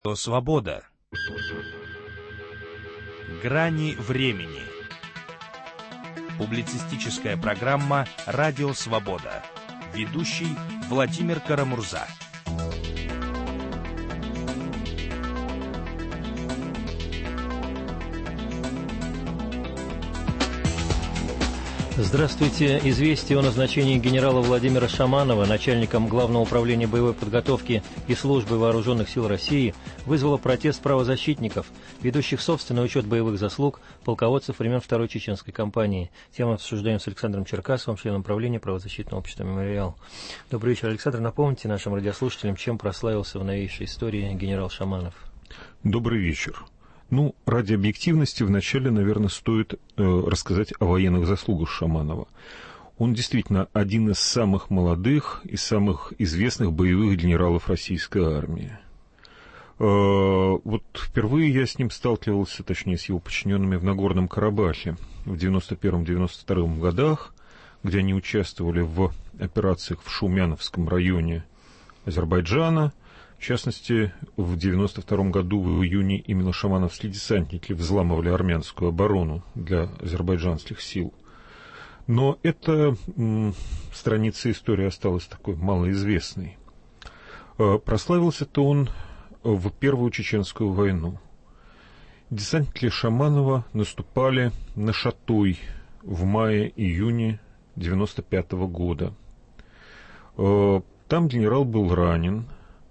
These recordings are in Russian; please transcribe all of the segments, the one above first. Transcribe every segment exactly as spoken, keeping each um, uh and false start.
Свобода. Грани времени. Публицистическая программа «Радио Свобода». Ведущий Владимир Карамурза. Здравствуйте. Известие о назначении генерала Владимира Шаманова начальником Главного управления боевой подготовки и службы вооруженных сил России вызвало протест правозащитников, ведущих собственный учет боевых заслуг полководцев времен Второй Чеченской кампании. Тему обсуждаем с Александром Черкасовым, членом правления правозащитного общества «Мемориал». Добрый вечер, Александр. Напомните нашим радиослушателям, чем прославился в новейшей истории генерал Шаманов. Добрый вечер. Ну, ради объективности вначале, наверное, стоит э, рассказать о военных заслугах Шаманова. Он действительно один из самых молодых и самых известных боевых генералов российской армии. Э, вот впервые я с ним сталкивался, точнее, с его подчиненными в Нагорном Карабахе в девяносто первом — девяносто втором годах, где они участвовали в операциях в Шаумяновском районе Азербайджана. В частности, в девяносто втором году, в июне, именно шамановские десантники взламывали армянскую оборону для азербайджанских сил. Но эта м, страница истории осталась такой малоизвестной. Э, прославился-то он в Первую Чеченскую войну. Десантники Шаманова наступали на Шатой в мае-июне девяносто пятого года. Э, там генерал был ранен.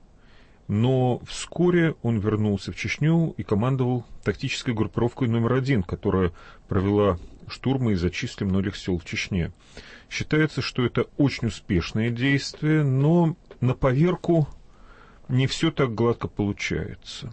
Но вскоре он вернулся в Чечню и командовал тактической группировкой номер один, которая провела штурмы и зачистки многих сел в Чечне. Считается, что это очень успешное действие, но на поверку не все так гладко получается.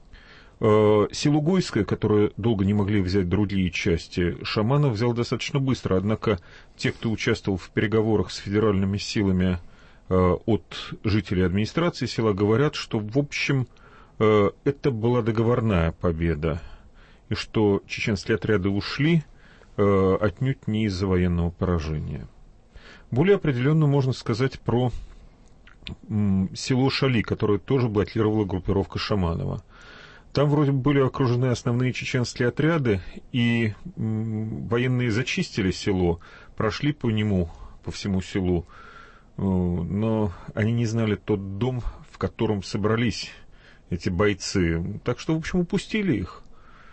Село Гойское, которое долго не могли взять другие части, Шаманов взял достаточно быстро, однако те, кто участвовал в переговорах с федеральными силами от жителей администрации села, говорят, что, в общем, это была договорная победа, и что чеченские отряды ушли отнюдь не из-за военного поражения. Более определенно можно сказать про село Шали, которое тоже блокировала группировка Шаманова. Там вроде бы были окружены основные чеченские отряды, и военные зачистили село, прошли по нему, по всему селу, но они не знали тот дом, в котором собрались эти бойцы. Так что, в общем, упустили их.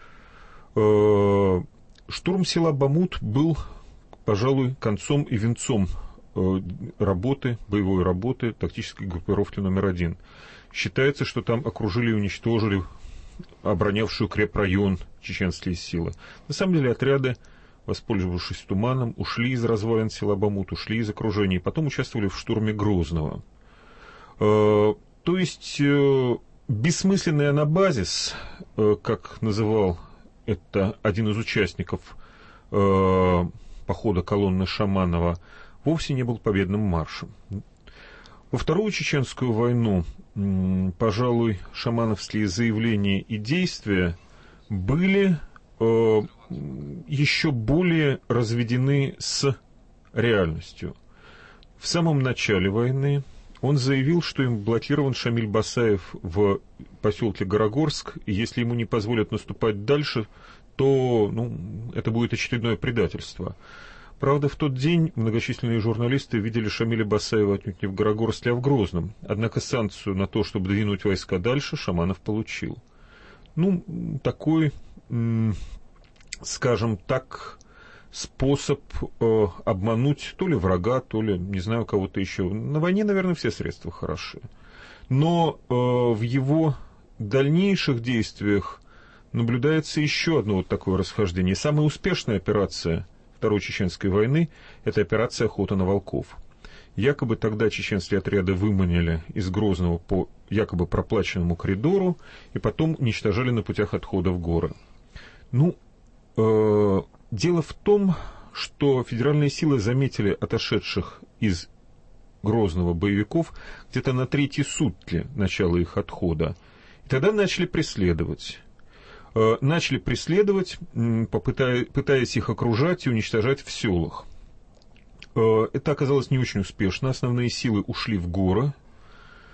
Штурм села Бамут был, пожалуй, концом и венцом работы, боевой работы тактической группировки номер один. Считается, что там окружили и уничтожили оборонявшую крепрайон чеченские силы. На самом деле отряды, воспользовавшись туманом, ушли из развалин села Бамут, ушли из окружения, и потом участвовали в штурме Грозного. То есть бессмысленный анабазис, как называл это один из участников похода колонны Шаманова, вовсе не был победным маршем. Во Вторую Чеченскую войну, пожалуй, шамановские заявления и действия были еще более разведены с реальностью. В самом начале войны он заявил, что им блокирован Шамиль Басаев в поселке Горогорск, и если ему не позволят наступать дальше, то ну, это будет очередное предательство. Правда, в тот день многочисленные журналисты видели Шамиля Басаева отнюдь не в Горогорске, а в Грозном. Однако санкцию на то, чтобы двинуть войска дальше, Шаманов получил. Ну, такой, скажем так, способ э, обмануть то ли врага, то ли, не знаю, кого-то еще. На войне, наверное, все средства хороши. Но э, в его дальнейших действиях наблюдается еще одно вот такое расхождение. Самая успешная операция Второй Чеченской войны – это операция «Охота на волков». Якобы тогда чеченские отряды выманили из Грозного по якобы проплаченному коридору и потом уничтожали на путях отхода в горы. Ну, э, дело в том, что федеральные силы заметили отошедших из Грозного боевиков где-то на третьи сутки начала их отхода. И тогда начали преследовать. Э, начали преследовать, попытая, пытаясь их окружать и уничтожать в селах. Э, это оказалось не очень успешно. Основные силы ушли в горы.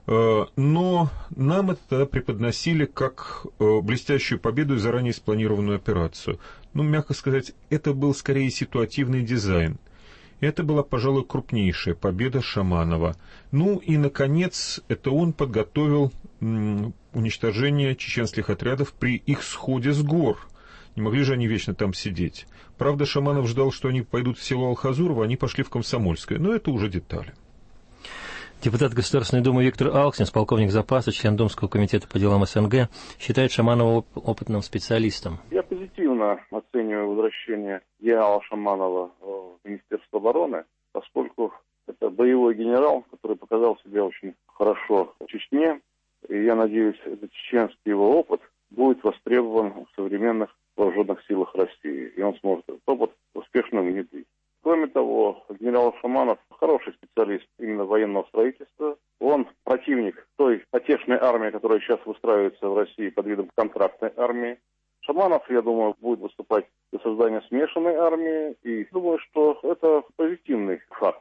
Но нам это тогда преподносили как блестящую победу и заранее спланированную операцию. Ну, мягко сказать, это был скорее ситуативный дизайн. Это была, пожалуй, крупнейшая победа Шаманова. Ну и, наконец, это он подготовил м, уничтожение чеченских отрядов при их сходе с гор. Не могли же они вечно там сидеть. Правда, Шаманов ждал, что они пойдут в село Алхазурово, они пошли в Комсомольское. Но это уже детали. Депутат Государственной Думы Виктор Алксенс, полковник запаса, член Думского комитета по делам СНГ, считает Шаманова опытным специалистом. Я позитивно оцениваю возвращение генерала Шаманова в Министерство обороны, поскольку это боевой генерал, который показал себя очень хорошо в Чечне. И я надеюсь, этот чеченский его опыт будет востребован в современных вооруженных силах России. И он сможет этот опыт успешно внедрить. Кроме того, генерал Шаманов хороший специалист именно военного строительства. Он противник той потешной армии, которая сейчас выстраивается в России под видом контрактной армии. Шаманов, я думаю, будет выступать за создание смешанной армии. И думаю, что это позитивный факт.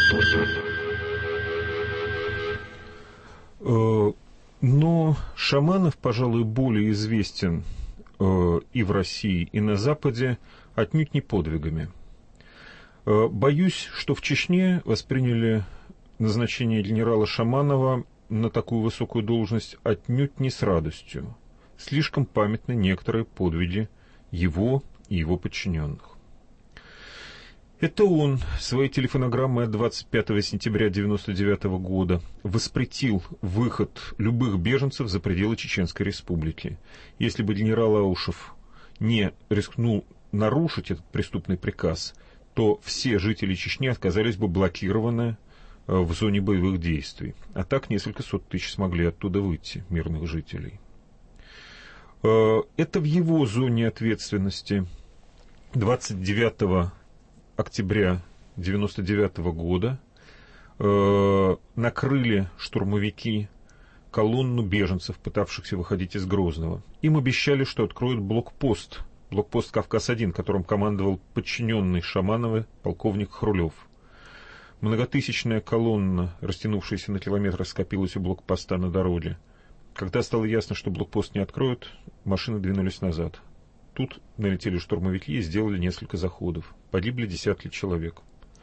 Но Шаманов, пожалуй, более известен и в России, и на Западе отнюдь не подвигами. Боюсь, что в Чечне восприняли назначение генерала Шаманова на такую высокую должность отнюдь не с радостью. Слишком памятны некоторые подвиги его и его подчиненных. Это он своей телефонограммой от двадцать пятого сентября девяносто девятого года воспретил выход любых беженцев за пределы Чеченской Республики. Если бы генерал Аушев не рискнул нарушить этот преступный приказ, то все жители Чечни оказались бы блокированы в зоне боевых действий. А так несколько сот тысяч смогли оттуда выйти, мирных жителей. Это в его зоне ответственности двадцать девятого октября девяносто девятого года накрыли штурмовики колонну беженцев, пытавшихся выходить из Грозного. Им обещали, что откроют блокпост. Блокпост «Кавказ-один», которым командовал подчиненный Шаманову полковник Хрулев. Многотысячная колонна, растянувшаяся на километр, скопилась у блокпоста на дороге. Когда стало ясно, что блокпост не откроют, машины двинулись назад. Тут налетели штурмовики и сделали несколько заходов. Погибли десятки человек.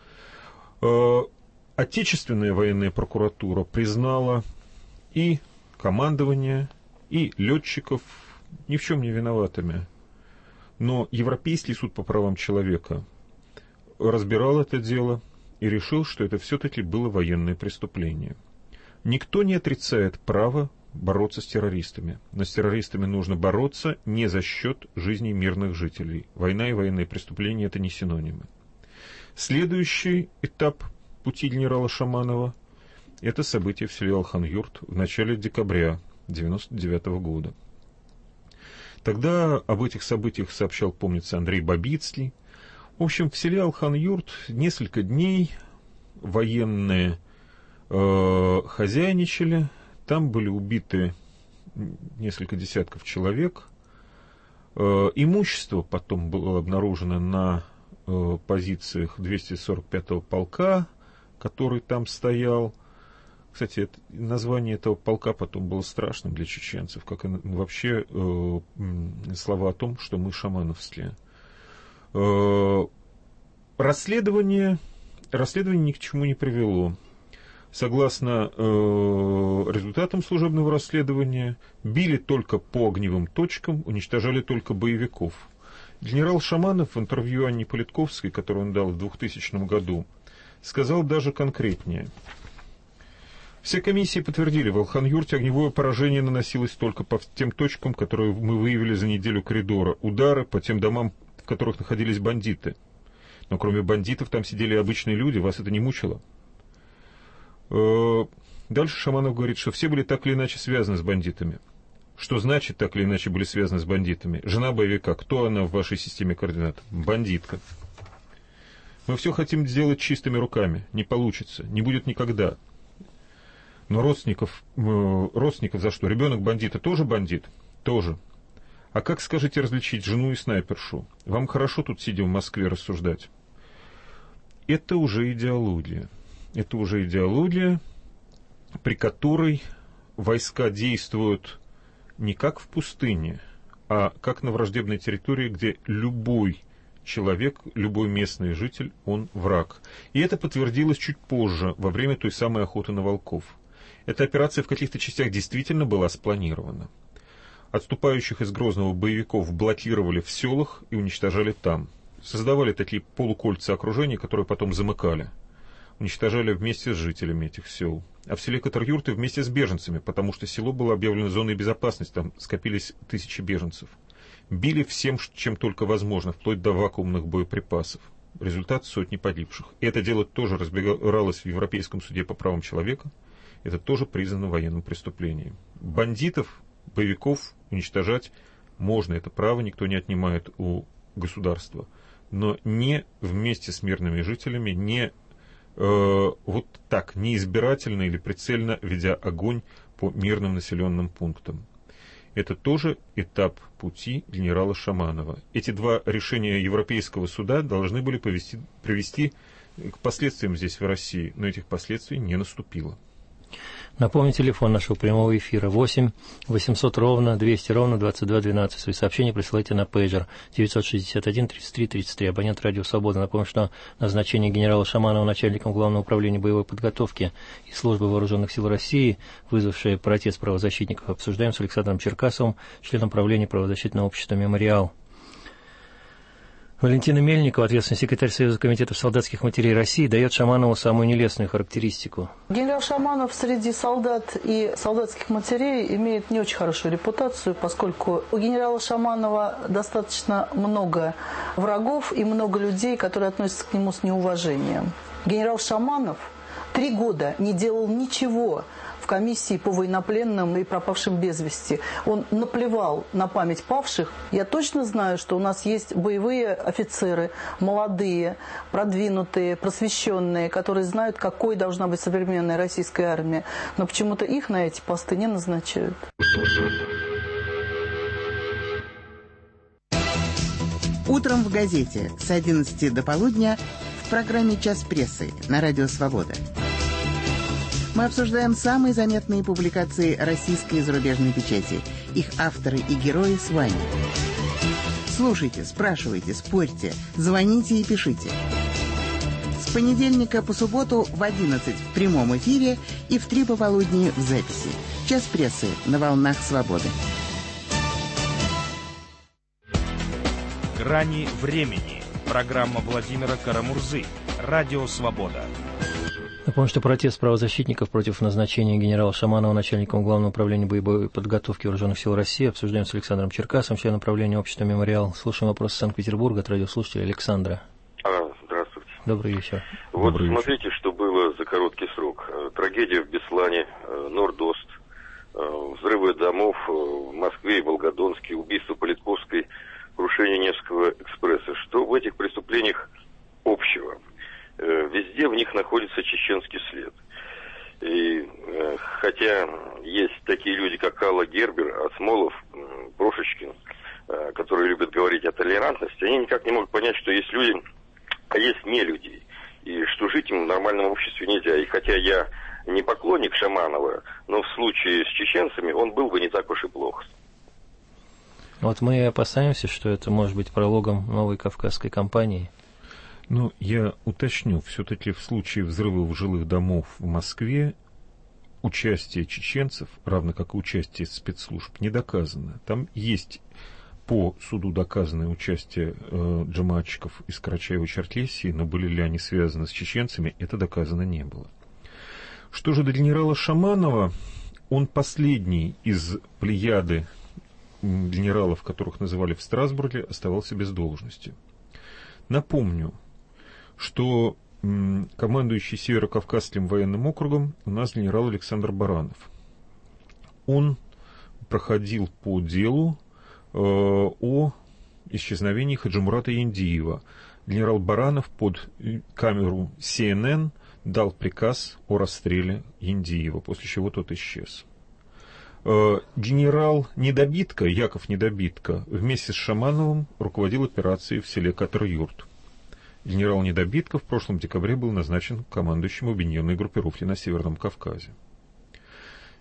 Отечественная военная прокуратура признала и командование, и летчиков ни в чем не виноватыми. Но Европейский суд по правам человека разбирал это дело и решил, что это все-таки было военное преступление. Никто не отрицает право бороться с террористами, но с террористами нужно бороться не за счет жизни мирных жителей. Война и военные преступления – это не синонимы. Следующий этап пути генерала Шаманова – это событие в селе Алхан-Юрт в начале декабря девяносто девятого года. Тогда об этих событиях сообщал, помнится, Андрей Бабицкий. В общем, в селе Алхан-Юрт несколько дней военные э, хозяйничали. Там были убиты несколько десятков человек. Э, имущество потом было обнаружено на э, позициях двухсот сорок пятого полка, который там стоял. Кстати, это, название этого полка потом было страшным для чеченцев, как и вообще э, слова о том, что мы шамановские. Э, расследование, расследование ни к чему не привело. Согласно э, результатам служебного расследования, били только по огневым точкам, уничтожали только боевиков. Генерал Шаманов в интервью Анне Политковской, которое он дал в двухтысячном году, сказал даже конкретнее. Все комиссии подтвердили, в Алхан-Юрте огневое поражение наносилось только по тем точкам, которые мы выявили за неделю коридора. Удары по тем домам, в которых находились бандиты. Но кроме бандитов там сидели обычные люди, вас это не мучило? Дальше Шаманов говорит, что все были так или иначе связаны с бандитами. Что значит так или иначе были связаны с бандитами? Жена боевика, кто она в вашей системе координат? Бандитка. Мы все хотим сделать чистыми руками. Не получится, не будет никогда. Но родственников, э, родственников за что? Ребенок бандита тоже бандит? Тоже. А как, скажите, различить жену и снайпершу? Вам хорошо тут, сидя в Москве, рассуждать. Это уже идеология. Это уже идеология. при которой войска действуют не как в пустыне, а как на враждебной территории, где любой человек, любой местный житель, он враг. И это подтвердилось чуть позже, во время той самой охоты на волков. Эта операция в каких-то частях действительно была спланирована. Отступающих из Грозного боевиков блокировали в селах и уничтожали там. Создавали такие полукольца окружения, которые потом замыкали. Уничтожали вместе с жителями этих сел. А в селе Катар-Юрты вместе с беженцами, потому что село было объявлено зоной безопасности, там скопились тысячи беженцев. Били всем, чем только возможно, вплоть до вакуумных боеприпасов. Результат — сотни погибших. И это дело тоже разбиралось в Европейском суде по правам человека. Это тоже признано военным преступлением. Бандитов, боевиков уничтожать можно, это право никто не отнимает у государства. Но не вместе с мирными жителями, не э, вот так, не избирательно или прицельно ведя огонь по мирным населенным пунктам. Это тоже этап пути генерала Шаманова. Эти два решения Европейского суда должны были повести, привести к последствиям здесь, в России, но этих последствий не наступило. Напомню, телефон нашего прямого эфира восемь восемьсот ровно двести ровно двадцать два двенадцать. Свои сообщения присылайте на пейджер девятьсот шестьдесят один тридцать три тридцать три. Абонент Радио Свобода. Напомню, что назначение генерала Шаманова начальником Главного управления боевой подготовки и службы вооруженных сил России, вызвавшее протест правозащитников, обсуждаем с Александром Черкасовым, членом правления правозащитного общества «Мемориал». Валентина Мельникова, ответственный секретарь Союза комитетов солдатских матерей России, дает Шаманову самую нелестную характеристику. Генерал Шаманов среди солдат и солдатских матерей имеет не очень хорошую репутацию, поскольку у генерала Шаманова достаточно много врагов и много людей, которые относятся к нему с неуважением. Генерал Шаманов три года не делал ничего в комиссии по военнопленным и пропавшим без вести. Он наплевал на память павших. Я точно знаю, что у нас есть боевые офицеры, молодые, продвинутые, просвещенные, которые знают, какой должна быть современная российская армия. Но почему-то их на эти посты не назначают. Утром в газете с одиннадцати до полудня в программе «Час прессы» на Радио Свобода. Мы обсуждаем самые заметные публикации российской и зарубежной печати. Их авторы и герои с вами. Слушайте, спрашивайте, спорьте, звоните и пишите. С понедельника по субботу в одиннадцать в прямом эфире и в три пополудни в записи. «Час прессы» на волнах Свободы. «Грани времени». Программа Владимира Карамурзы. Радио Свобода. Напомню, что протест правозащитников против назначения генерала Шаманова начальником Главного управления боевой подготовки Вооруженных сил России обсуждаем с Александром Черкасовым, членом правления общества «Мемориал». Слушаем вопрос из Санкт-Петербурга от радиослушателя Александра. А, здравствуйте. Добрый вечер. Вот Добрый смотрите, вечер. Что было за короткий срок. Трагедия в Беслане, Норд-Ост, взрывы домов в Москве и Волгодонске, убийство Политковской, крушение Невского экспресса. Что в этих преступлениях общего? Везде в них находится чеченский след. И э, хотя есть такие люди, как Алла Гербер, Асмолов, э, Прошечкин, э, которые любят говорить о толерантности, они никак не могут понять, что есть люди, а есть не люди. И что жить им в нормальном обществе нельзя. И хотя я не поклонник Шаманова, но в случае с чеченцами он был бы не так уж и плох. Вот мы и опасаемся, что это может быть прологом новой кавказской кампании. Ну, я уточню, все-таки в случае взрывов жилых домов в Москве участие чеченцев, равно как и участие спецслужб, не доказано. Там есть по суду доказанное участие э, джамаатчиков из Карачаево-Черкесии, но были ли они связаны с чеченцами, это доказано не было. Что же до генерала Шаманова, он последний из плеяды генералов, которых называли в Страсбурге, оставался без должности. Напомню, что м, командующий Северо-Кавказским военным округом у нас генерал Александр Баранов. Он проходил по делу э, о исчезновении Хаджимурата Яндиева. Генерал Баранов под камеру си эн эн дал приказ о расстреле Яндиева, после чего тот исчез. Э, генерал Недобитко, Яков Недобитко, вместе с Шамановым руководил операцией в селе Катар-Юрт. Генерал Недобитко в прошлом декабре был назначен командующим объединенной группировки на Северном Кавказе.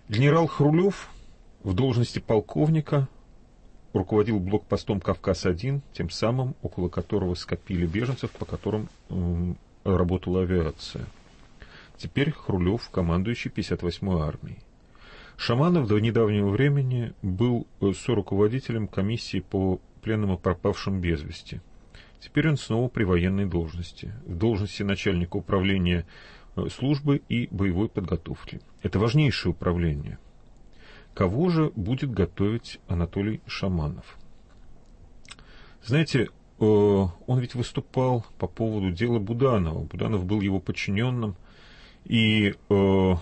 Генерал Хрулев в должности полковника руководил блокпостом «Кавказ-один», тем самым, около которого скопили беженцев, по которым э, работала авиация. Теперь Хрулев командующий пятьдесят восьмой армией. Шаманов до недавнего времени был соруководителем комиссии по пленным и пропавшим без вести. Теперь он снова при военной должности, в должности начальника управления службы и боевой подготовки. Это важнейшее управление. Кого же будет готовить Анатолий Шаманов? Знаете, он ведь выступал по поводу дела Буданова. Буданов был его подчиненным, и э,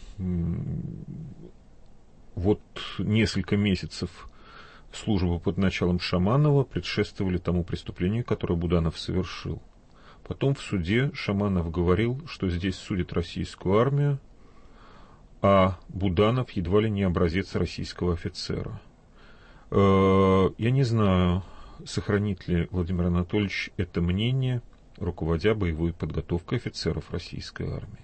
вот несколько месяцев службы под началом Шаманова предшествовали тому преступлению, которое Буданов совершил. Потом в суде Шаманов говорил, что здесь судят российскую армию, а Буданов едва ли не образец российского офицера. Э, я не знаю, сохранит ли Владимир Анатольевич это мнение, руководя боевой подготовкой офицеров российской армии.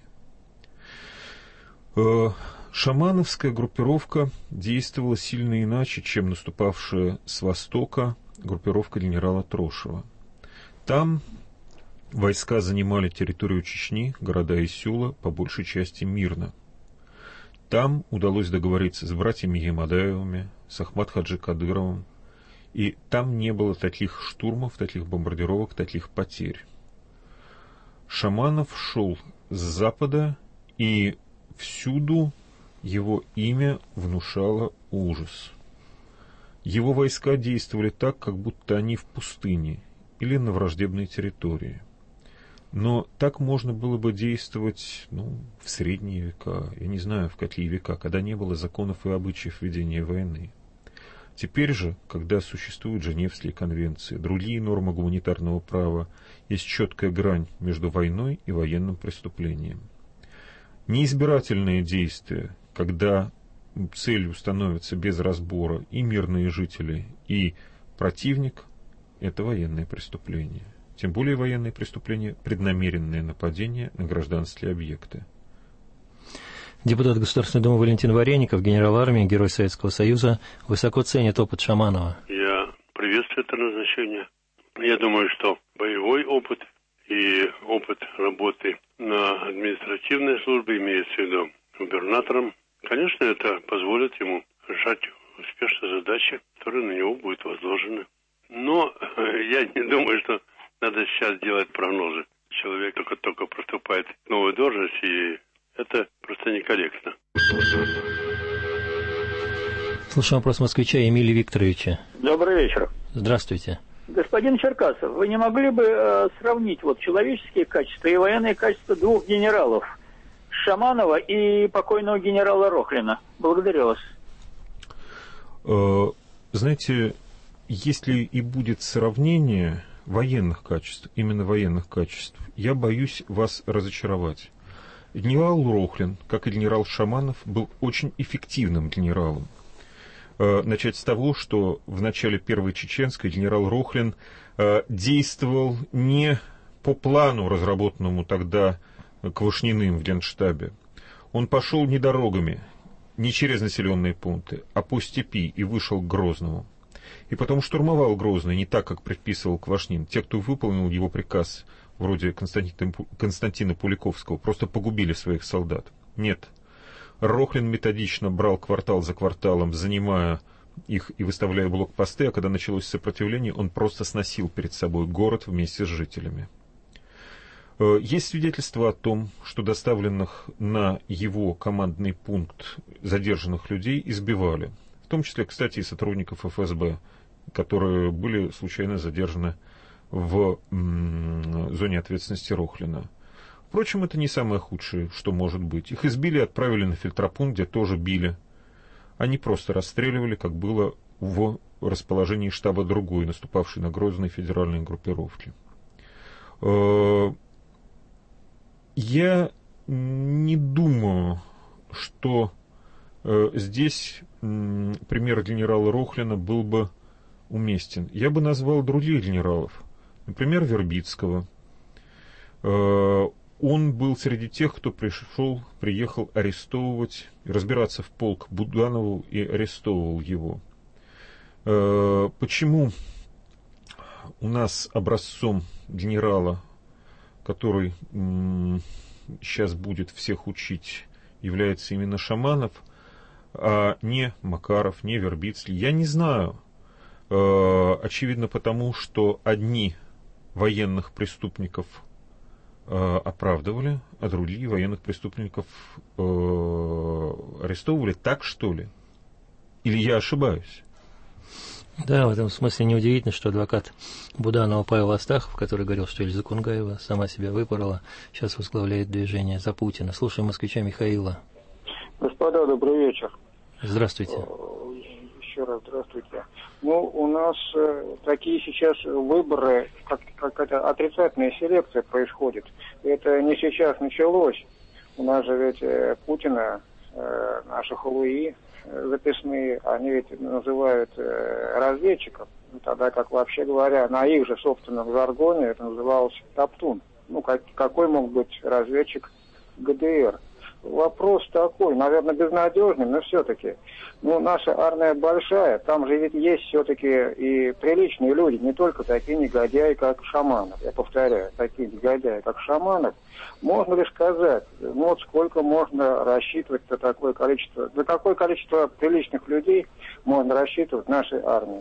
Шамановская группировка действовала сильно иначе, чем наступавшая с востока группировка генерала Трошева. Там войска занимали территорию Чечни, города и села, по большей части мирно. Там удалось договориться с братьями Ямадаевыми, с Ахмад Хаджи Кадыровым, и там не было таких штурмов, таких бомбардировок, таких потерь. Шаманов шел с запада, и всюду его имя внушало ужас. Его войска действовали так, как будто они в пустыне или на враждебной территории. Но так можно было бы действовать, ну, в средние века, я не знаю, в какие века, когда не было законов и обычаев ведения войны. Теперь же, когда существуют Женевские конвенции, другие нормы гуманитарного права, есть четкая грань между войной и военным преступлением. Неизбирательные действия, когда целью становятся без разбора и мирные жители, и противник, это военное преступление. Тем более военные преступления – преднамеренное нападение на гражданские объекты. Депутат Государственной Думы Валентин Вареников, генерал армии, герой Советского Союза, высоко ценит опыт Шаманова. Я приветствую это назначение. Я думаю, что боевой опыт и опыт работы на административной службе, имеется в виду губернатором, конечно, это позволит ему решать успешно задачи, которые на него будут возложены. Но я не думаю, что надо сейчас делать прогнозы. Человек только-только приступает к новой должности, и это просто некорректно. Слушаем вопрос москвича Эмилия Викторовича. Добрый вечер. Здравствуйте. Господин Черкасов, вы не могли бы э, сравнить вот человеческие качества и военные качества двух генералов, Шаманова и покойного генерала Рохлина? Благодарю вас. Э, знаете, если и будет сравнение военных качеств, именно военных качеств, я боюсь вас разочаровать. Генерал Рохлин, как и генерал Шаманов, был очень эффективным генералом. Начать с того, что в начале Первой Чеченской генерал Рохлин действовал не по плану, разработанному тогда Квашниным в Генштабе. Он пошел не дорогами, не через населенные пункты, а по степи и вышел к Грозному. И потом штурмовал Грозный не так, как предписывал Квашнин. Те, кто выполнил его приказ, вроде Константина, Константина Пуликовского, просто погубили своих солдат. Нет. Рохлин методично брал квартал за кварталом, занимая их и выставляя блокпосты, а когда началось сопротивление, он просто сносил перед собой город вместе с жителями. Есть свидетельства о том, что доставленных на его командный пункт задержанных людей избивали. В том числе, кстати, и сотрудников эф эс бэ, которые были случайно задержаны в м- зоне ответственности Рохлина. Впрочем, это не самое худшее, что может быть. Их избили и отправили на фильтропункт, где тоже били. Они просто расстреливали, как было в расположении штаба другой, наступавшей на Грозной федеральной группировки. Я не думаю, что здесь пример генерала Рохлина был бы уместен. Я бы назвал других генералов. Например, Вербицкого. он был среди тех, кто пришел, приехал арестовывать, разбираться в полк Буданову и арестовывал его. Почему у нас образцом генерала, который сейчас будет всех учить, является именно Шаманов, а не Макаров, не Вербицкий, я не знаю. Очевидно потому, что одни военных преступников оправдывали, а другие военных преступников арестовывали. Так, что ли? Или я ошибаюсь? Да, в этом смысле неудивительно, что адвокат Буданова Павел Астахов, который говорил, что Эльза Кунгаева сама себя выпорола, сейчас возглавляет движение «За Путина». Слушаем москвича Михаила. Господа, добрый вечер. Здравствуйте. Еще раз здравствуйте. Ну, у нас э, такие сейчас выборы, как, какая-то отрицательная селекция происходит. Это не сейчас началось. У нас же ведь э, Путина, э, наши халуи э, записные, они ведь называют э, разведчиков. Тогда, как вообще говоря, на их же собственном жаргоне это называлось топтун. Ну, как, какой мог быть разведчик ГДР? Вопрос такой, наверное, безнадежный, но все-таки. Ну, наша армия большая, там же ведь есть все-таки и приличные люди, не только такие негодяи, как Шаманов. Я повторяю, такие негодяи, как Шаманов. Можно ли сказать, ну вот сколько можно рассчитывать на такое количество, на какое количество приличных людей можно рассчитывать в нашей армии?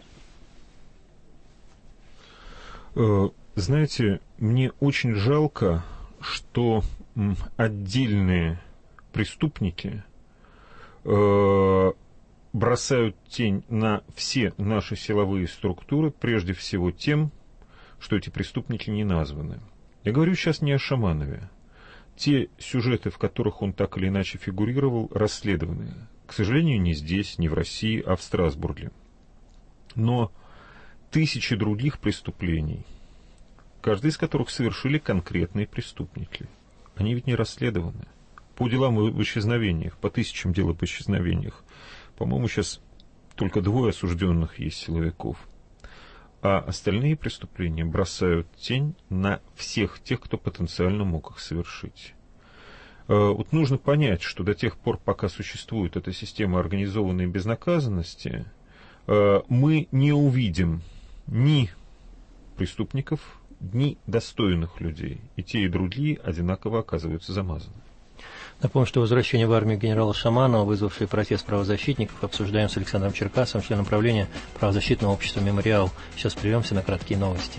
Знаете, мне очень жалко, что отдельные преступники э, бросают тень на все наши силовые структуры, прежде всего тем, что эти преступники не названы. Я говорю сейчас не о Шаманове. Те сюжеты, в которых он так или иначе фигурировал, расследованы. К сожалению, не здесь, не в России, а в Страсбурге. Но тысячи других преступлений, каждый из которых совершили конкретные преступники, они ведь не расследованы. По делам об исчезновениях, по тысячам дел об исчезновениях, по-моему, сейчас только двое осужденных есть силовиков. А остальные преступления бросают тень на всех тех, кто потенциально мог их совершить. Вот нужно понять, что до тех пор, пока существует эта система организованной безнаказанности, мы не увидим ни преступников, ни достойных людей. И те, и другие одинаково оказываются замазаны. Напомню, что возвращение в армию генерала Шаманова, вызвавшее протест правозащитников, обсуждаем с Александром Черкасовым, членом правления правозащитного общества «Мемориал». Сейчас прервемся на краткие новости.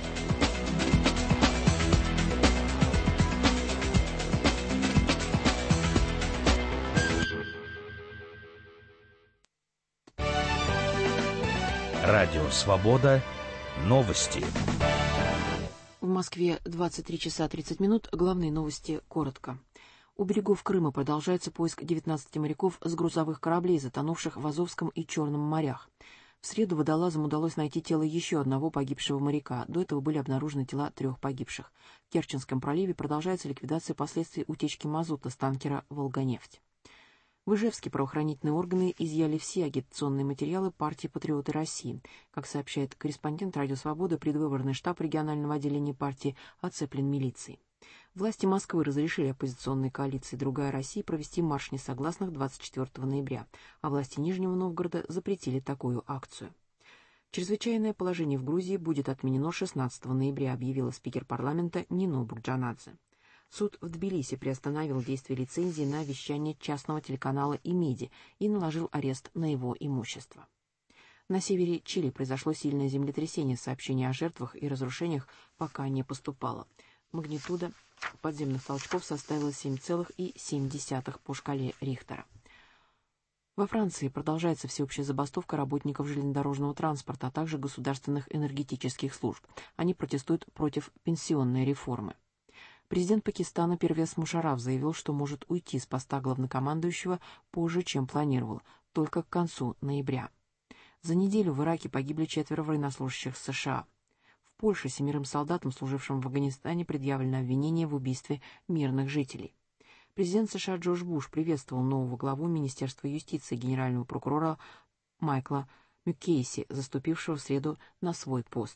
Радио «Свобода». Новости. В Москве двадцать три часа тридцать минут. Главные новости коротко. У берегов Крыма продолжается поиск девятнадцати моряков с грузовых кораблей, затонувших в Азовском и Черном морях. В среду водолазам удалось найти тело еще одного погибшего моряка. До этого были обнаружены тела трех погибших. В Керченском проливе продолжается ликвидация последствий утечки мазута с танкера «Волгонефть». В Ижевске правоохранительные органы изъяли все агитационные материалы партии «Патриоты России». Как сообщает корреспондент «Радио Свобода», предвыборный штаб регионального отделения партии оцеплен милицией. Власти Москвы разрешили оппозиционной коалиции «Другая Россия» провести марш несогласных двадцать четвёртого ноября, а власти Нижнего Новгорода запретили такую акцию. Чрезвычайное положение в Грузии будет отменено шестнадцатого ноября, объявила спикер парламента Нино Бурджанадзе. Суд в Тбилиси приостановил действие лицензии на вещание частного телеканала «Имеди» и наложил арест на его имущество. На севере Чили произошло сильное землетрясение, сообщение о жертвах и разрушениях пока не поступало. Магнитуда подземных толчков составила семь целых семь десятых по шкале Рихтера. Во Франции продолжается всеобщая забастовка работников железнодорожного транспорта, а также государственных энергетических служб. Они протестуют против пенсионной реформы. Президент Пакистана Первез Мушарраф заявил, что может уйти с поста главнокомандующего позже, чем планировал, только к концу ноября. За неделю в Ираке погибли четверо военнослужащих США. В Польше семерым солдатам, служившим в Афганистане, предъявлено обвинение в убийстве мирных жителей. Президент США Джордж Буш приветствовал нового главу Министерства юстиции генерального прокурора Майкла Мюккейси, заступившего в среду на свой пост.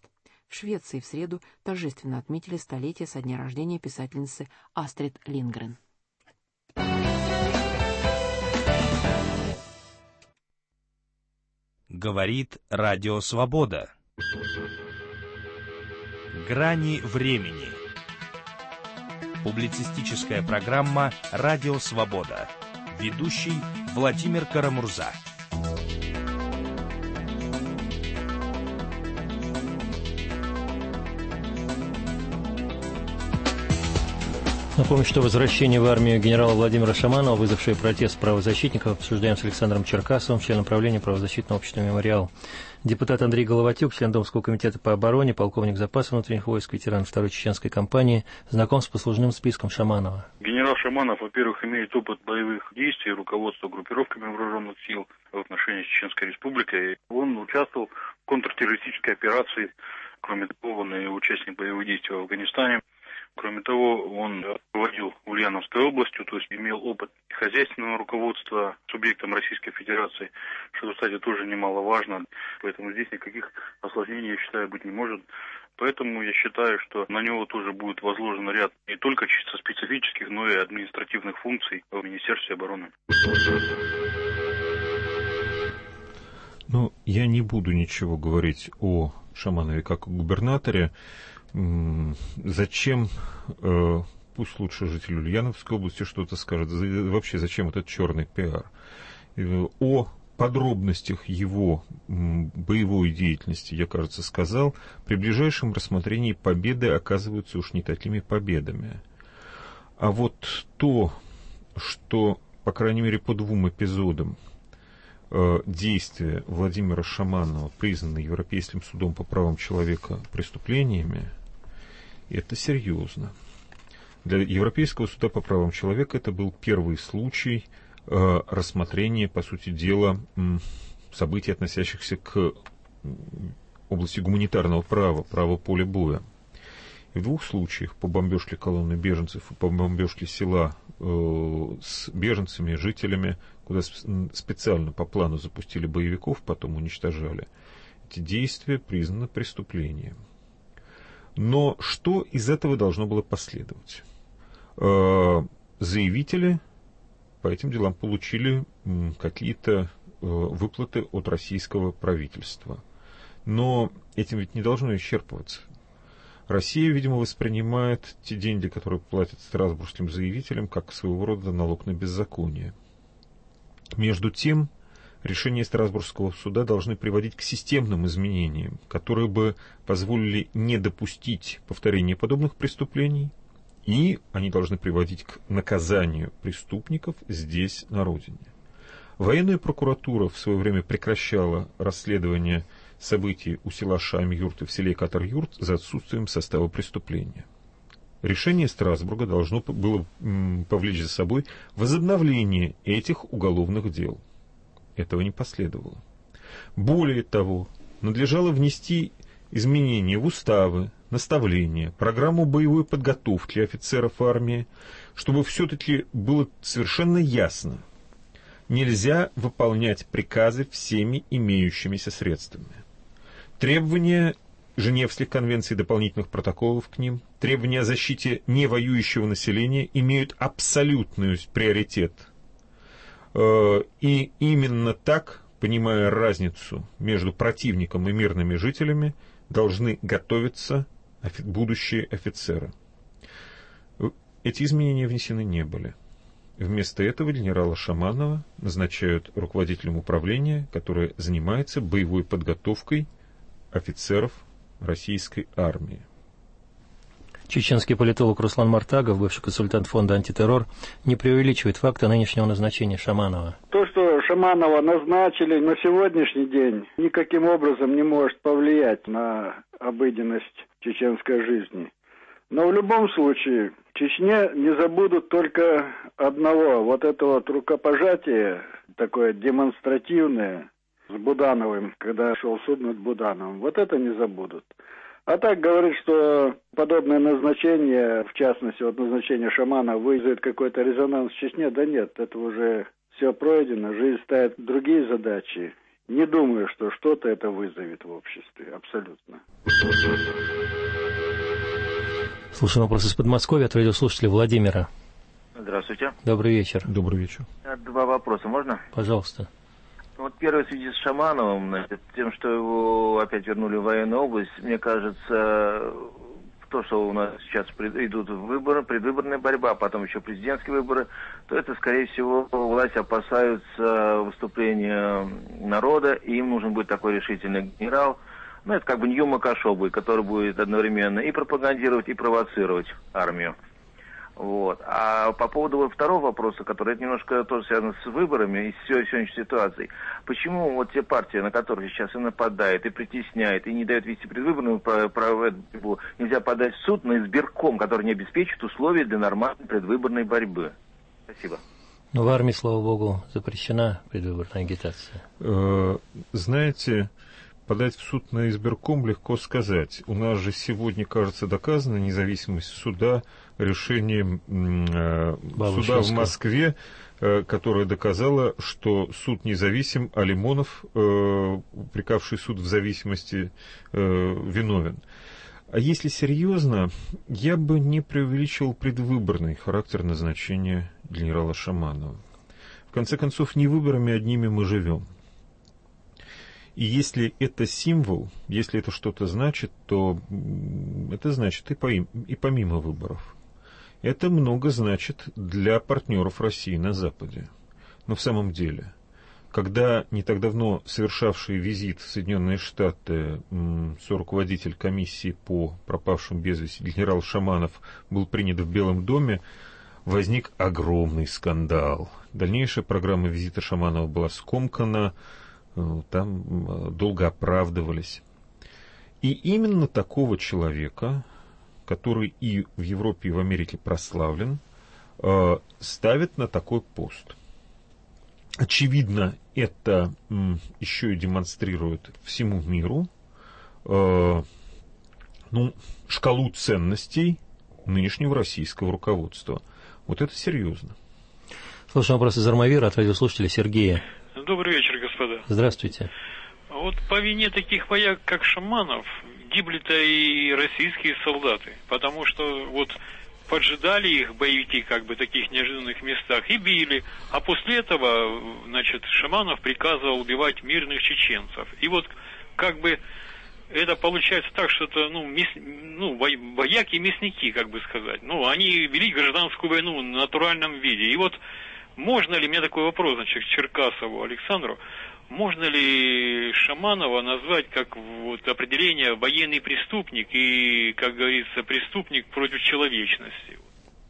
В Швеции в среду торжественно отметили столетие со дня рождения писательницы Астрид Линдгрен. Говорит Радио Свобода. Грани времени. Публицистическая программа «Радио Свобода». Ведущий Владимир Карамурза. Напомню, что возвращение в армию генерала Владимира Шаманова, вызвавшее протест правозащитников, обсуждаем с Александром Черкасовым, членом правления правозащитного общества «Мемориал». Депутат Андрей Головатюк, член Домского комитета по обороне, полковник запаса внутренних войск, ветеран Второй чеченской кампании, знаком с послужным списком Шаманова. Генерал Шаманов, во-первых, имеет опыт боевых действий, руководства группировками вооруженных сил в отношении Чеченской Республики. Он участвовал в контртеррористической операции. Кроме того, он и участник боевых действий в Афганистане. Кроме того, он руководил Ульяновской областью, то есть имел опыт хозяйственного руководства субъектом Российской Федерации, что, кстати, тоже немаловажно. Поэтому здесь никаких осложнений, я считаю, быть не может. Поэтому я считаю, что на него тоже будет возложен ряд не только чисто специфических, но и административных функций в Министерстве обороны. Ну, я не буду ничего говорить о Шаманове как о губернаторе. Зачем, э, пусть лучше житель Ульяновской области что-то скажет, вообще зачем этот черный пиар? О подробностях его боевой деятельности я, кажется, сказал. При ближайшем рассмотрении победы оказываются уж не такими победами. А вот то, что, по крайней мере, по двум эпизодам э, действия Владимира Шаманова признаны Европейским судом по правам человека преступлениями, это серьезно. Для Европейского суда по правам человека это был первый случай э, рассмотрения, по сути дела, м, событий, относящихся к области гуманитарного права, права поля боя. И в двух случаях, по бомбежке колонны беженцев и по бомбежке села э, с беженцами, жителями, куда специально по плану запустили боевиков, потом уничтожали, эти действия признаны преступлением. Но что из этого должно было последовать? Э, заявители по этим делам получили м, какие-то э, выплаты от российского правительства. Но этим ведь не должно исчерпываться. Россия, видимо, воспринимает те деньги, которые платят страсбургским заявителям, как своего рода налог на беззаконие. Между тем, решения Страсбургского суда должны приводить к системным изменениям, которые бы позволили не допустить повторения подобных преступлений, и они должны приводить к наказанию преступников здесь, на родине. Военная прокуратура в свое время прекращала расследование событий у села Шаам-Юрт и в селе Катар-Юрт за отсутствием состава преступления. Решение Страсбурга должно было повлечь за собой возобновление этих уголовных дел. Этого не последовало. Более того, надлежало внести изменения в уставы, наставления, программу боевой подготовки офицеров армии, чтобы все-таки было совершенно ясно: нельзя выполнять приказы всеми имеющимися средствами. Требования Женевских конвенций и дополнительных протоколов к ним, требования о защите невоюющего населения имеют абсолютный приоритет. И именно так, понимая разницу между противником и мирными жителями, должны готовиться будущие офицеры. Эти изменения внесены не были. Вместо этого генерала Шаманова назначают руководителем управления, которое занимается боевой подготовкой офицеров российской армии. Чеченский политолог Руслан Мартагов, бывший консультант фонда «Антитеррор», не преувеличивает факта нынешнего назначения Шаманова. То, что Шаманова назначили на сегодняшний день, никаким образом не может повлиять на обыденность чеченской жизни. Но в любом случае в Чечне не забудут только одного. Вот это вот рукопожатие, такое демонстративное, с Будановым, когда шел суд над Будановым. Вот это не забудут. А так говорит, что подобное назначение, в частности, вот назначение Шамана, вызовет какой-то резонанс в Чечне. Да нет, это уже все пройдено. Жизнь ставит другие задачи. Не думаю, что что-то это вызовет в обществе, абсолютно. Слушаем вопрос из Подмосковья от радиослушателя Владимира. Здравствуйте. Добрый вечер. Добрый вечер. Два вопроса, можно? Пожалуйста. Вот первый в связи с Шамановым, значит, тем, что его опять вернули в военную область, мне кажется, то, что у нас сейчас идут выборы, предвыборная борьба, потом еще президентские выборы, то это, скорее всего, власть опасаются выступления народа, и им нужен будет такой решительный генерал. Ну, это как бы Ньюма Кашобы, который будет одновременно и пропагандировать, и провоцировать армию. Вот. А по поводу второго вопроса, который это немножко тоже связан с выборами и с сегодняшней ситуацией. Почему вот те партии, на которые сейчас и нападают, и притесняют, и не дают вести предвыборную борьбу, нельзя подать в суд на избирком, который не обеспечит условия для нормальной предвыборной борьбы? Спасибо. Ну, в армии, слава богу, запрещена предвыборная агитация. Знаете, подать в суд на избирком легко сказать. У нас же сегодня, кажется, доказана независимость суда решением э, суда в Москве, э, которое доказало, что суд независим, а Лимонов, э, упрекавший суд в зависимости, э, виновен. А если серьезно, я бы не преувеличивал предвыборный характер назначения генерала Шаманова. В конце концов, не выборами одними мы живем. И если это символ, если это что-то значит, то это значит и, по, и помимо выборов. Это много значит для партнеров России на Западе. Но в самом деле, когда не так давно совершавший визит в Соединенные Штаты соруководитель комиссии по пропавшим без вести генерал Шаманов был принят в Белом доме, возник огромный скандал. Дальнейшая программа визита Шаманова была скомкана, там долго оправдывались. И именно такого человека, который и в Европе, и в Америке прославлен, ставят на такой пост. Очевидно, это еще и демонстрирует всему миру ну, шкалу ценностей нынешнего российского руководства. Вот это серьезно. Слушаем вопрос из Армавира от радиослушателя Сергея. Добрый вечер, господа. Здравствуйте. Вот по вине таких вояк, как Шаманов, гибли-то и российские солдаты, потому что вот поджидали их боевики как бы в таких неожиданных местах и били, а после этого, значит, Шаманов приказывал убивать мирных чеченцев. И вот как бы это получается так, что это, ну, мяс... ну вояки и мясники, как бы сказать. Ну, они вели гражданскую войну в натуральном виде. И вот можно ли, у меня такой вопрос, значит, к Черкасову Александру, можно ли Шаманова назвать как вот определение военный преступник и, как говорится, преступник против человечности?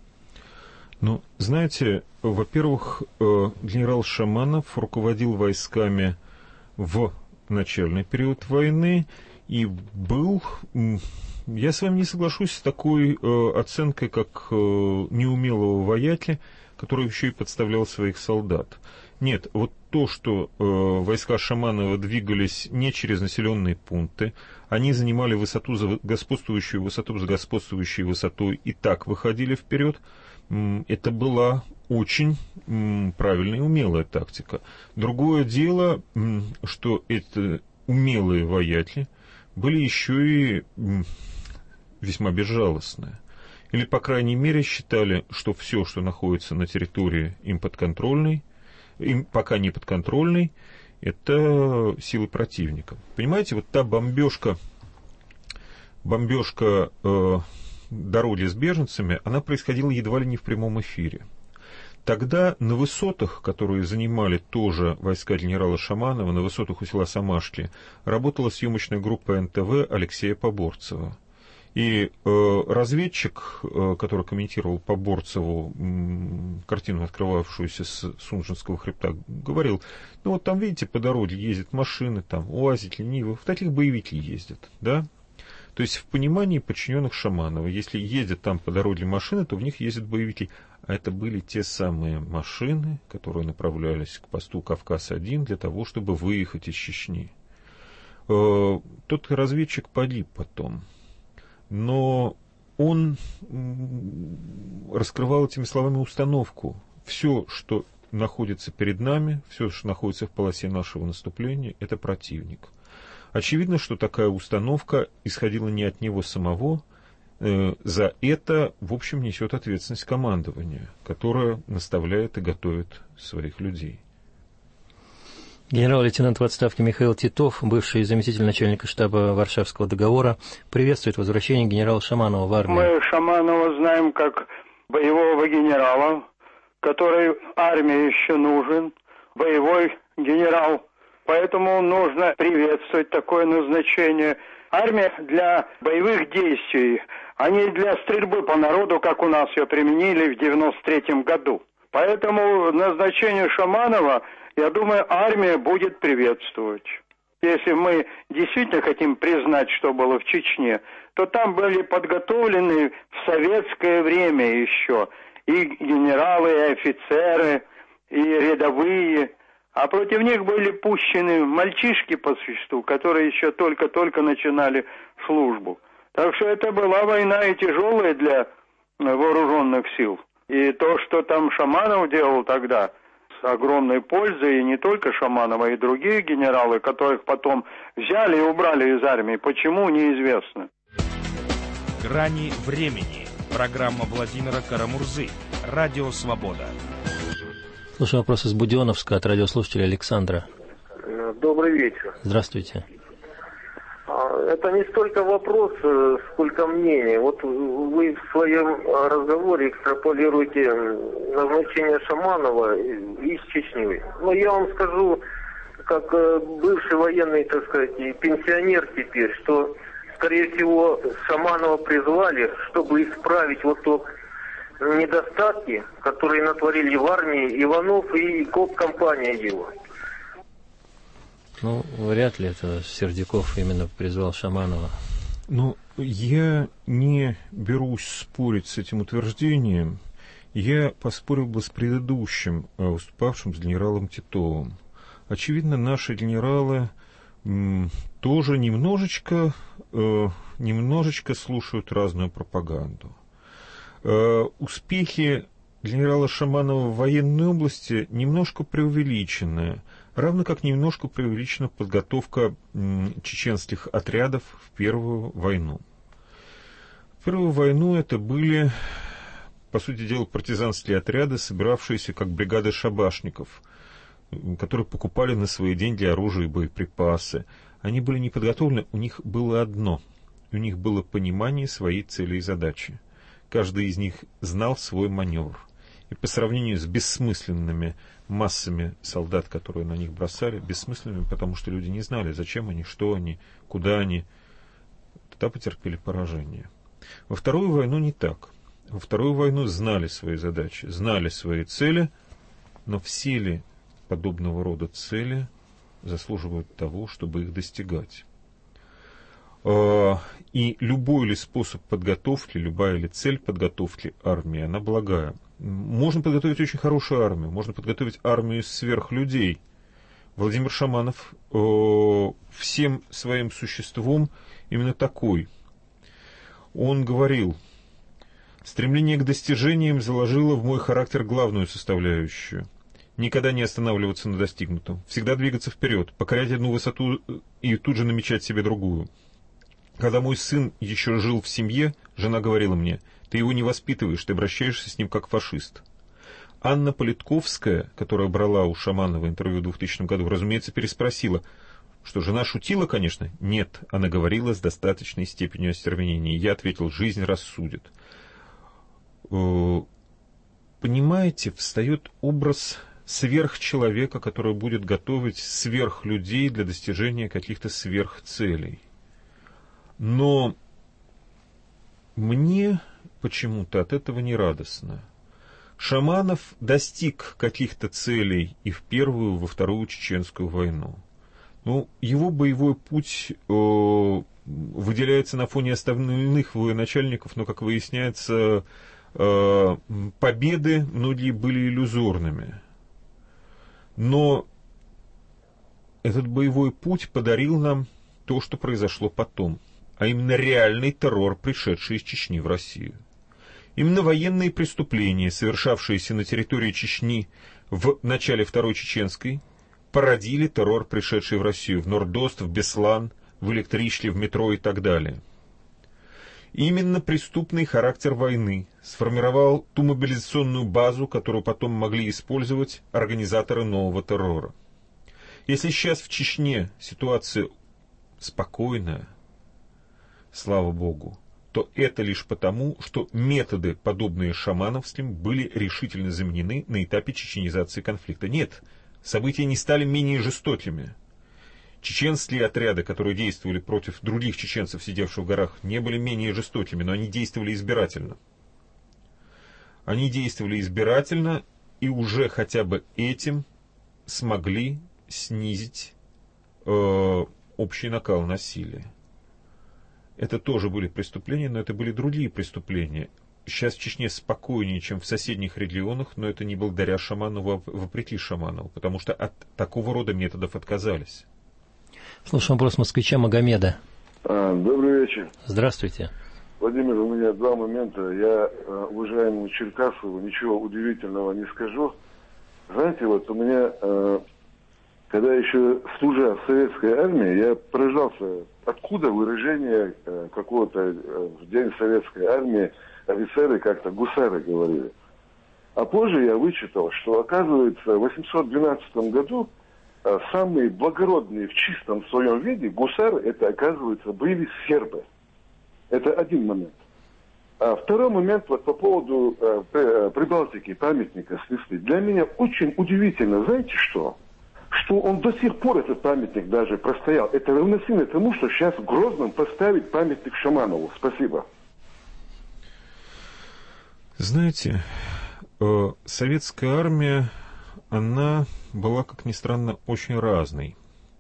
Ну, знаете, во-первых, генерал Шаманов руководил войсками в начальный период войны и был, я с вами не соглашусь с такой оценкой, как неумелого вояки, который еще и подставлял своих солдат. Нет, вот то, что э, войска Шаманова двигались не через населенные пункты, они занимали высоту за господствующую высоту за господствующей высотой и так выходили вперед, м, это была очень м, правильная и умелая тактика. Другое дело, м, что это умелые вояки были еще и м, весьма безжалостные. Или, по крайней мере, считали, что все, что находится на территории им подконтрольной, им пока не подконтрольной, это силы противника. Понимаете, вот та бомбежка, бомбежка э, дороги с беженцами, она происходила едва ли не в прямом эфире. Тогда на высотах, которые занимали тоже войска генерала Шаманова, на высотах у села Самашки, работала съемочная группа эн тэ вэ Алексея Поборцева. И э, разведчик, э, который комментировал по Борцеву м, картину, открывавшуюся с Сунжинского хребта, говорил, ну вот там, видите, по дороге ездят машины, там, УАЗики, Нивы, в таких боевики ездят, да? То есть в понимании подчиненных Шаманова, если ездят там по дороге машины, то в них ездят боевики. А это были те самые машины, которые направлялись к посту Кавказ-один для того, чтобы выехать из Чечни. Э, тот разведчик погиб потом. Но он раскрывал этими словами установку. Все, что находится перед нами, все, что находится в полосе нашего наступления, это противник. Очевидно, что такая установка исходила не от него самого. Э, за это, в общем, несет ответственность командование, которое наставляет и готовит своих людей. Генерал-лейтенант в отставке Михаил Титов, бывший заместитель начальника штаба Варшавского договора, приветствует возвращение генерала Шаманова в армию. Мы Шаманова знаем как боевого генерала, который армии еще нужен, боевой генерал. Поэтому нужно приветствовать такое назначение. Армия для боевых действий, а не для стрельбы по народу, как у нас ее применили в девяносто третьем году. Поэтому назначение Шаманова, я думаю, армия будет приветствовать. Если мы действительно хотим признать, что было в Чечне, то там были подготовлены в советское время еще и генералы, и офицеры, и рядовые. А против них были пущены мальчишки по существу, которые еще только-только начинали службу. Так что это была война и тяжелая для вооруженных сил. И то, что там Шаманов делал тогда, с огромной пользой, и не только Шаманов, а и другие генералы, которых потом взяли и убрали из армии. Почему, неизвестно. «Грани времени». Программа Владимира Карамурзы. Радио «Свобода». Слушаем вопрос из Буденновска от радиослушателя Александра. Добрый вечер. Здравствуйте. Это не столько вопрос, сколько мнение. Вот вы в своем разговоре экстраполируете назначение Шаманова из Чечни. Но я вам скажу, как бывший военный, так сказать, и пенсионер теперь, что, скорее всего, Шаманова призвали, чтобы исправить вот то недостатки, которые натворили в армии Иванов и коп-компания его. Ну, вряд ли это Сердюков именно призвал Шаманова. Ну, я не берусь спорить с этим утверждением. Я поспорил бы с предыдущим, выступавшим с генералом Титовым. Очевидно, наши генералы м, тоже немножечко, э, немножечко слушают разную пропаганду. Э, успехи генерала Шаманова в военной области немножко преувеличены, равно как немножко преувеличена подготовка м, чеченских отрядов в Первую войну. В Первую войну это были, по сути дела, партизанские отряды, собиравшиеся как бригады шабашников, которые покупали на свои деньги оружие и боеприпасы. Они были не подготовлены, у них было одно, у них было понимание своей цели и задачи. Каждый из них знал свой маневр. И по сравнению с бессмысленными массами солдат, которые на них бросали, бессмысленными, потому что люди не знали, зачем они, что они, куда они, тогда потерпели поражение. Во Вторую войну не так. Во Вторую войну знали свои задачи, знали свои цели, но все ли подобного рода цели заслуживают того, чтобы их достигать? И любой ли способ подготовки, любая ли цель подготовки армии, она благая. Можно подготовить очень хорошую армию, можно подготовить армию из сверхлюдей. Владимир Шаманов э, всем своим существом именно такой. Он говорил: стремление к достижениям заложило в мой характер главную составляющую. Никогда не останавливаться на достигнутом, всегда двигаться вперед, покорять одну высоту и тут же намечать себе другую. Когда мой сын еще жил в семье, жена говорила мне: ты его не воспитываешь, ты обращаешься с ним как фашист. Анна Политковская, которая брала у Шаманова интервью в двухтысячном году, разумеется, переспросила, что жена шутила, конечно. Нет, она говорила с достаточной степенью остервенения. Я ответил: жизнь рассудит. Понимаете, встает образ сверхчеловека, который будет готовить сверхлюдей для достижения каких-то сверхцелей. Но мне почему-то от этого не радостно. Шаманов достиг каких-то целей и в Первую, и во Вторую Чеченскую войну. Ну, его боевой путь э, выделяется на фоне остальных военачальников, но, как выясняется, э, победы многие были иллюзорными. Но этот боевой путь подарил нам то, что произошло потом, а именно реальный террор, пришедший из Чечни в Россию. Именно военные преступления, совершавшиеся на территории Чечни в начале Второй Чеченской породили террор, пришедший в Россию, в Нордост, в Беслан, в Электричли, в метро и так далее. Именно преступный характер войны сформировал ту мобилизационную базу, которую потом могли использовать организаторы нового террора. Если сейчас в Чечне ситуация спокойная, слава Богу, то это лишь потому, что методы, подобные шамановским, были решительно заменены на этапе чеченизации конфликта. Нет, события не стали менее жестокими. Чеченские отряды, которые действовали против других чеченцев, сидевших в горах, не были менее жестокими, но они действовали избирательно. Они действовали избирательно и уже хотя бы этим смогли снизить э, общий накал насилия. Это тоже были преступления, но это были другие преступления. Сейчас в Чечне спокойнее, чем в соседних регионах, но это не благодаря Шаманову, а вопреки Шаманову, потому что от такого рода методов отказались. Слушаем вопрос москвича Магомеда. А, добрый вечер. Здравствуйте. Владимир, у меня два момента. Я э, уважаемому Черкасову ничего удивительного не скажу. Знаете, вот у меня, э, когда еще служа в советской армии, я поражался, откуда выражение э, какого-то э, в день советской армии офицеры как-то гусары говорили. А позже я вычитал, что, оказывается, в восемьсот двенадцатом году самые благородные в чистом своем виде гусары, это, оказывается, были сербы. Это один момент. А второй момент вот по поводу э, Прибалтики, памятника Слесты. Для меня очень удивительно, знаете что? Что он до сих пор, этот памятник даже простоял. Это равносильно тому, что сейчас в Грозном поставить памятник Шаманову. Спасибо. Знаете, э, советская армия, она была, как ни странно, очень разной.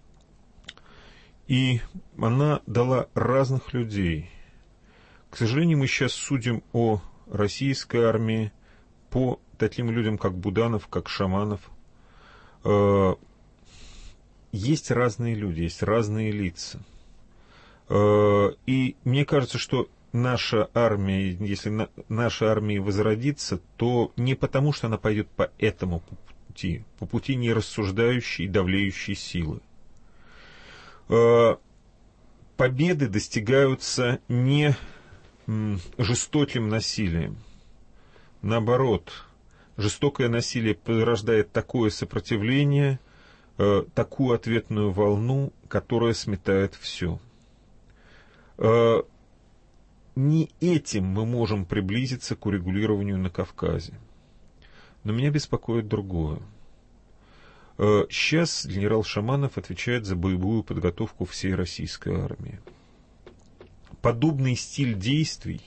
И она дала разных людей. К сожалению, мы сейчас судим о российской армии по таким людям, как Буданов, как Шаманов. Э, есть разные люди, есть разные лица. Э, и мне кажется, что наша армия, если на, наша армия возродится, то не потому, что она пойдет по этому пути, по пути нерассуждающей и давлеющей силы. Победы достигаются не жестоким насилием. Наоборот, жестокое насилие порождает такое сопротивление, такую ответную волну, которая сметает все. Не этим мы можем приблизиться к урегулированию на Кавказе. Но меня беспокоит другое. Сейчас генерал Шаманов отвечает за боевую подготовку всей российской армии. Подобный стиль действий,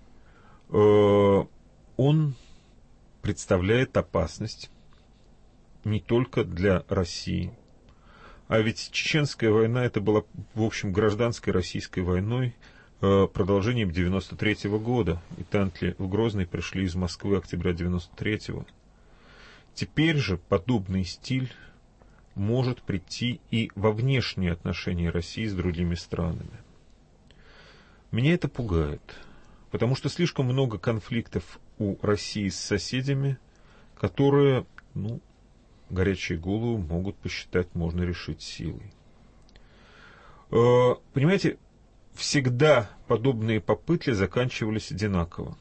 он представляет опасность не только для России. А ведь Чеченская война, это была, в общем, гражданской российской войной, продолжением девяносто третьего года. И танки в Грозный пришли из Москвы октября девяносто третьего. Теперь же подобный стиль может прийти и во внешние отношения России с другими странами. Меня это пугает, потому что слишком много конфликтов у России с соседями, которые, ну, горячие головы могут посчитать, можно решить силой. Понимаете, всегда подобные попытки заканчивались одинаково.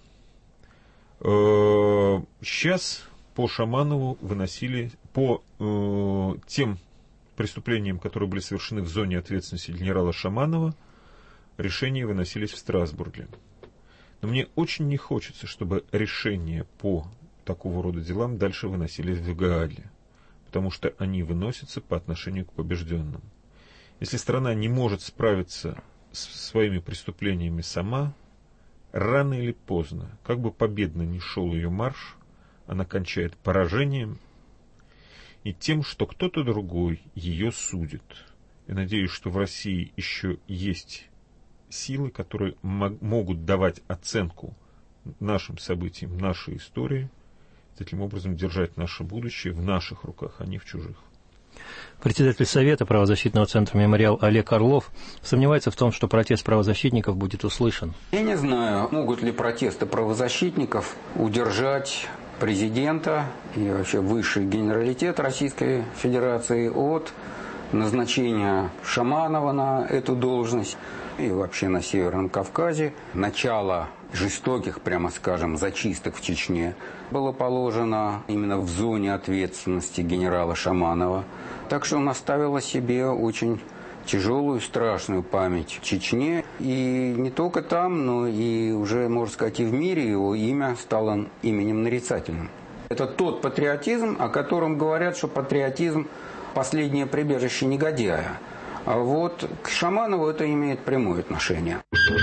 Сейчас по Шаманову выносили, по э, тем преступлениям, которые были совершены в зоне ответственности генерала Шаманова, решения выносились в Страсбурге. Но мне очень не хочется, чтобы решения по такого рода делам дальше выносились в Гааге, потому что они выносятся по отношению к побежденным. Если страна не может справиться с своими преступлениями сама, рано или поздно, как бы победно ни шел ее марш, она кончает поражением и тем, что кто-то другой ее судит. И надеюсь, что в России еще есть силы, которые могут давать оценку нашим событиям, нашей истории, таким образом держать наше будущее в наших руках, а не в чужих. Председатель Совета правозащитного центра «Мемориал» Олег Орлов сомневается в том, что протест правозащитников будет услышан. Я не знаю, могут ли протесты правозащитников удержать президента и вообще высший генералитет Российской Федерации от назначения Шаманова на эту должность и вообще на Северном Кавказе. Начало жестоких, прямо скажем, зачисток в Чечне было положено именно в зоне ответственности генерала Шаманова. Так что он оставил о себе очень тяжелую, страшную память в Чечне. И не только там, но и уже, можно сказать, и в мире его имя стало именем нарицательным. Это тот патриотизм, о котором говорят, что патриотизм – последнее прибежище негодяя. А вот к Шаманову это имеет прямое отношение.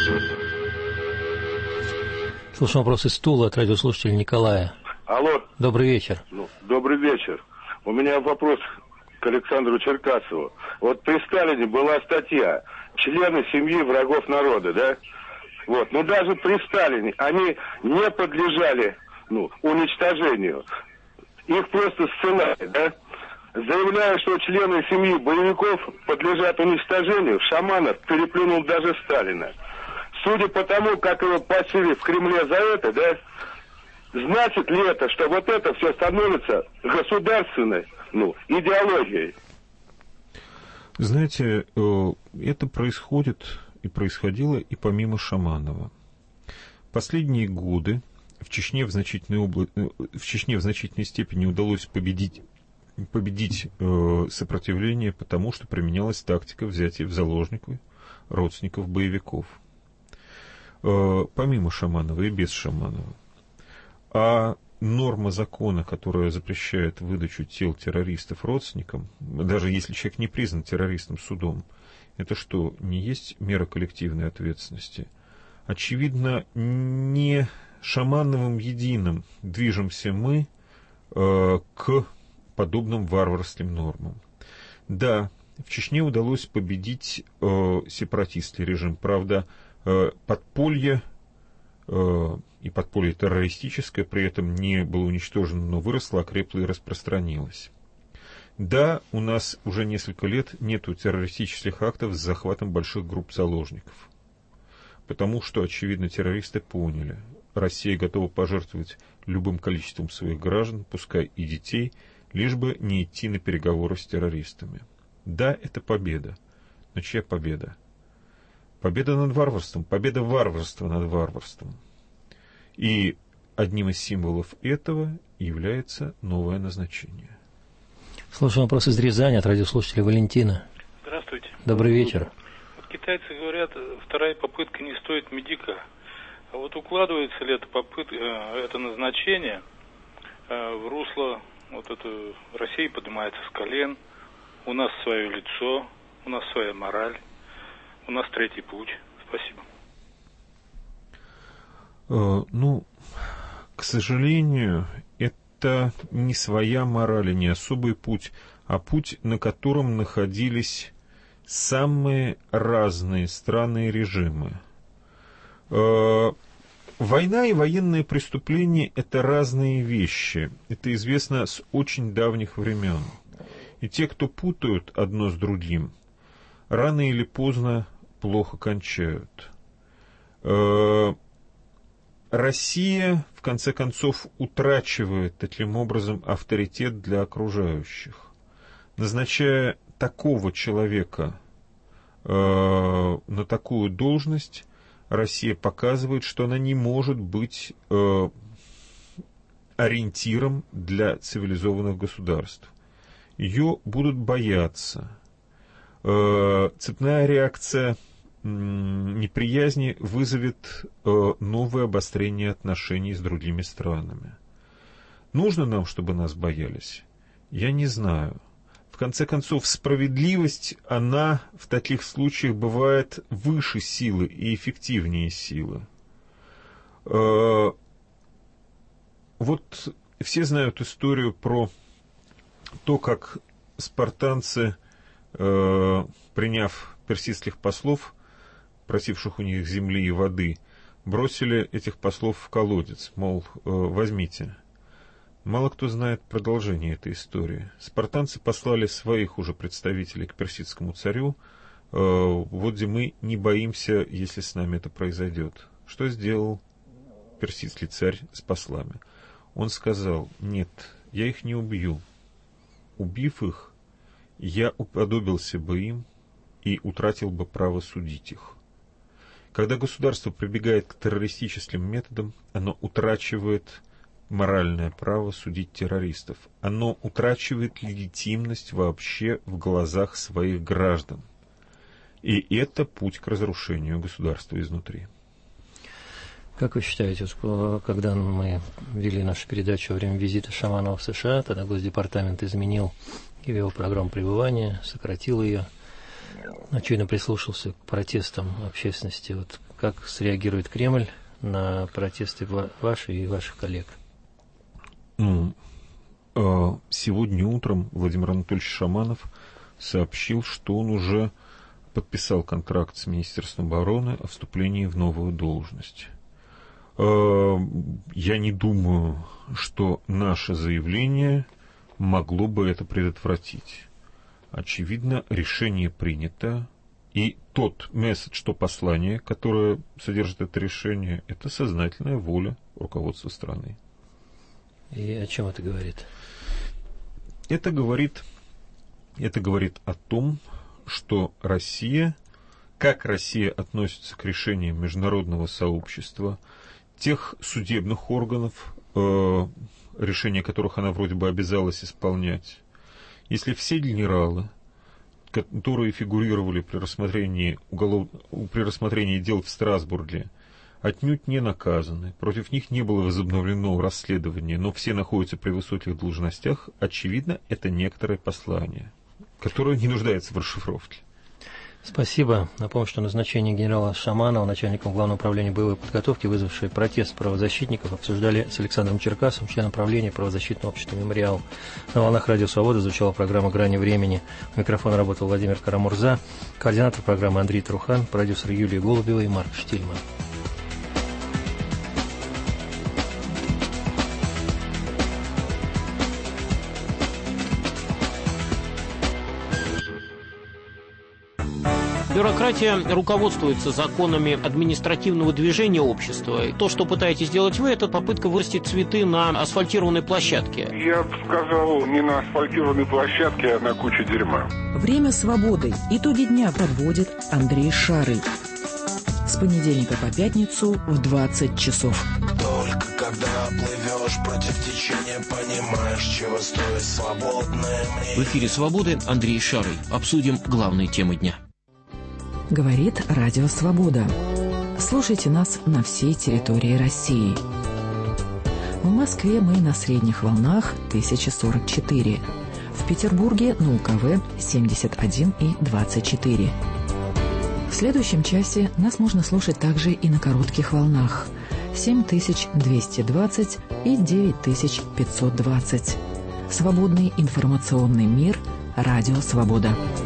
Слушаем вопрос из Тулы от радиослушателя Николая. Алло. Добрый вечер. Ну, добрый вечер. У меня вопрос к Александру Черкасову. Вот при Сталине была статья «Члены семьи врагов народа», да? Вот. Но даже при Сталине они не подлежали, ну, уничтожению. Их просто ссылали, да? Заявляя, что члены семьи боевиков подлежат уничтожению, Шаманов переплюнул даже Сталина. Судя по тому, как его посыли в Кремле за это, да, значит ли это, что вот это все становится государственной, ну, идеологией? Знаете, это происходит и происходило и помимо Шаманова. Последние годы в Чечне в значительной, обла... в Чечне в значительной степени удалось победить, победить э, сопротивление, потому что применялась тактика взятия в заложники родственников боевиков. Э, помимо Шаманова и без Шаманова. А норма закона, которая запрещает выдачу тел террористов родственникам, даже если человек не признан террористом судом, это что, не есть мера коллективной ответственности? Очевидно, не Шамановым единым движемся мы э, к подобным варварским нормам. Да, в Чечне удалось победить э, сепаратистский режим. Правда, э, подполье э, и подполье террористическое при этом не было уничтожено, но выросло, окрепло и распространилось. Да, у нас уже несколько лет нету террористических актов с захватом больших групп заложников. Потому что, очевидно, террористы поняли, Россия готова пожертвовать любым количеством своих граждан, пускай и детей, лишь бы не идти на переговоры с террористами. Да, это победа. Но чья победа? Победа над варварством, победа варварства над варварством. И одним из символов этого является новое назначение. Слушаем вопрос из Рязани от радиослушателя Валентина. Здравствуйте. Добрый вечер. Вот китайцы говорят, вторая попытка не стоит медика. А вот укладывается ли эта попытка, это назначение в русло, вот это Россия поднимается с колен, у нас свое лицо, у нас своя мораль, у нас третий путь. Спасибо. Э, ну, к сожалению, это не своя мораль, не особый путь, а путь, на котором находились самые разные страны и режимы. Э, война и военные преступления – это разные вещи. Это известно с очень давних времен. И те, кто путают одно с другим, рано или поздно плохо кончают. Э, Россия, в конце концов, утрачивает таким образом авторитет для окружающих. Назначая такого человека э, на такую должность, Россия показывает, что она не может быть э, ориентиром для цивилизованных государств. Ее будут бояться. Э, цепная реакция неприязни вызовет э, новое обострение отношений с другими странами. Нужно нам, чтобы нас боялись? Я не знаю. В конце концов, справедливость, она в таких случаях бывает выше силы и эффективнее силы. Э, вот все знают историю про то, как спартанцы, э, приняв персидских послов, просивших у них земли и воды, бросили этих послов в колодец, мол, возьмите. Мало кто знает продолжение этой истории. Спартанцы послали своих уже представителей к персидскому царю, вот где мы не боимся, если с нами это произойдет. Что сделал персидский царь с послами? Он сказал: нет, я их не убью. Убив их, я уподобился бы им и утратил бы право судить их. Когда государство прибегает к террористическим методам, оно утрачивает моральное право судить террористов. Оно утрачивает легитимность вообще в глазах своих граждан. И это путь к разрушению государства изнутри. Как вы считаете, когда мы вели нашу передачу во время визита Шаманова в США, тогда Госдепартамент изменил его программу пребывания, сократил ее, очевидно прислушался к протестам общественности. Вот как среагирует Кремль на протесты ваши и ваших коллег? Ну, сегодня утром Владимир Анатольевич Шаманов сообщил, что он уже подписал контракт с Министерством обороны о вступлении в новую должность. Я не думаю, что наше заявление могло бы это предотвратить. Очевидно, решение принято, и тот месседж, то послание, которое содержит это решение, это сознательная воля руководства страны. И о чем это говорит? Это говорит, это говорит о том, что Россия, как Россия относится к решениям международного сообщества, тех судебных органов, э, решения которых она вроде бы обязалась исполнять. Если все генералы, которые фигурировали при рассмотрении, уголов... при рассмотрении дел в Страсбурге, отнюдь не наказаны, против них не было возобновлено расследование, но все находятся при высоких должностях, очевидно, это некоторое послание, которое не нуждается в расшифровке. Спасибо. Напомню, что назначение генерала Шаманова начальником Главного управления боевой подготовки, вызвавшее протест правозащитников, обсуждали с Александром Черкасовым, членом правления правозащитного общества «Мемориал». На волнах Радио Свобода звучала программа «Грани времени». У микрофона работал Владимир Карамурза, координатор программы Андрей Трухан, продюсер Юлия Голубева и Марк Штильман. Бюрократия руководствуется законами административного движения общества. То, что пытаетесь сделать вы, это попытка вырастить цветы на асфальтированной площадке. Я бы сказал, не на асфальтированной площадке, а на куче дерьма. Время свободы. Итоги дня подводит Андрей Шарый. С понедельника по пятницу в двадцать часов. Только когда плывешь против течения, понимаешь, чего стоит свободное мнение. В эфире «Свободы» Андрей Шарый. Обсудим главные темы дня. Говорит Радио Свобода. Слушайте нас на всей территории России. В Москве мы на средних волнах тысяча сорок четыре. В Петербурге на УКВ семьдесят один и двадцать четыре. В следующем часе нас можно слушать также и на коротких волнах семь тысяч двести двадцать и девять тысяч пятьсот двадцать. Свободный информационный мир. Радио Свобода.